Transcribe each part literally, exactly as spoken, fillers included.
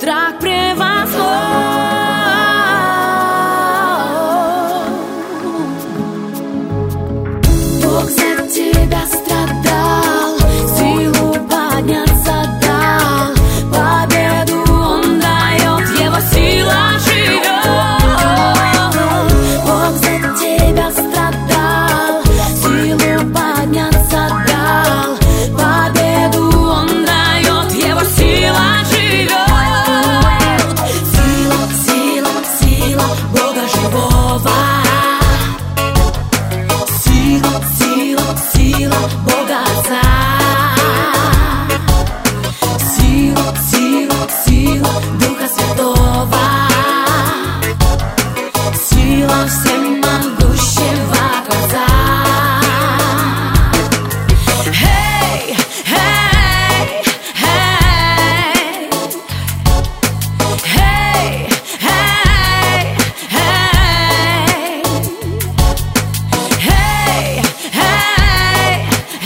strach prevazhol. Бог за тебя страдал, силу подняться дал, победу Он дает, Его сила живет. Бог за тебя страдал, силу подняться дал, победу Он дает, Его сила живет. Сила, сила, сила Бога живого. Сила, сила, сила Бога Отца. Сила, сила, сила Духа Святого. Сила всемогущего Творца. Hey, hey, hey. Hey, hey, hey. Hey, hey,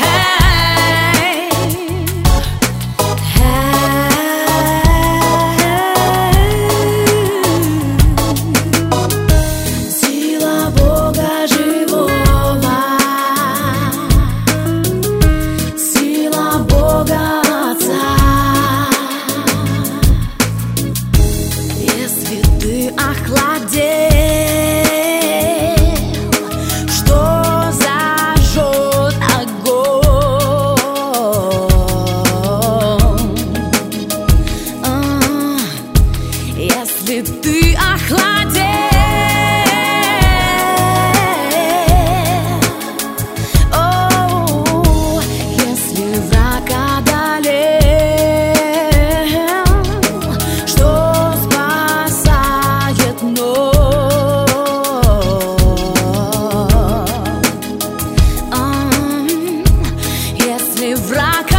hey. Сила Бога живого. Сила Бога Отца. Если ты охладел, что зажжет огонь? А, Если ты охладел, о, если враг одолел, что спасает ночь? А, Если враг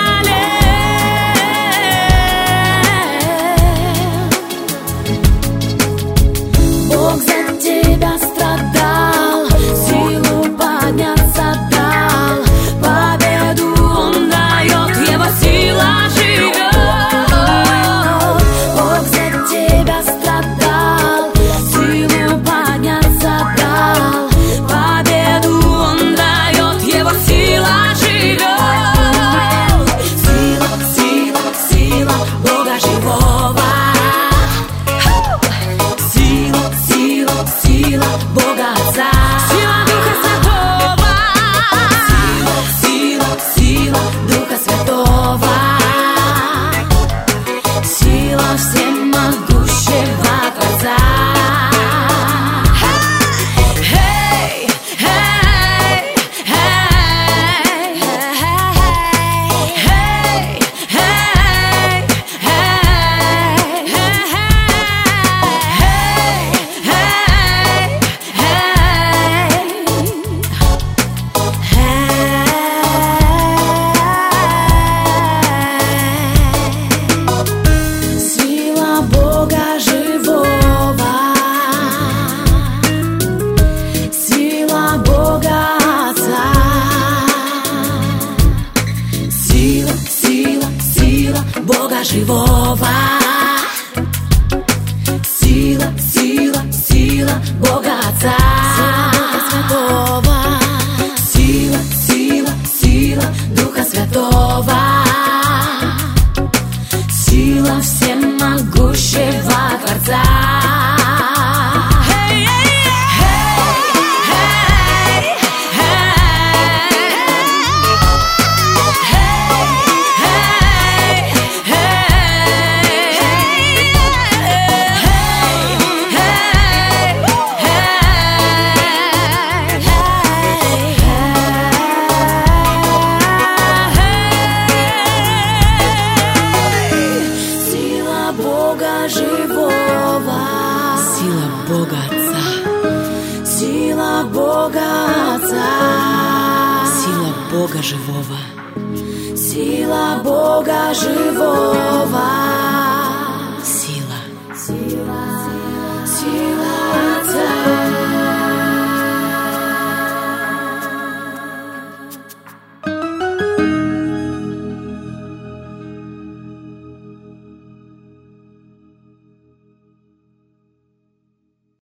одолел, Бог за тебя страдал, силу подняться дал, победу Он дает, Его сила живет. Бог за тебя страдал, силу подняться дал, победу Он дает, Его сила живет. Сила, сила, сила Бога живого. Сила, сила, сила Бога Отца. Сила Духа Святого. Сила, сила, сила Духа Святого. Сила всемогущего Творца. Hey, hey, hey. Hey, hey, Сила Бога живого. Сила Бога Отца. Сила, сила, сила Бога живого. Сила, сила, сила Бога Отца. Святого. Сила, сила, сила Духа Святого. Сила всемогущего Творца. Hey, hey, hey, Сила Бога живого. Сила Бога Отца. Сила Бога Отца. Сила Бога живого. Сила Бога живого. Сила. Сила. Сила Отца.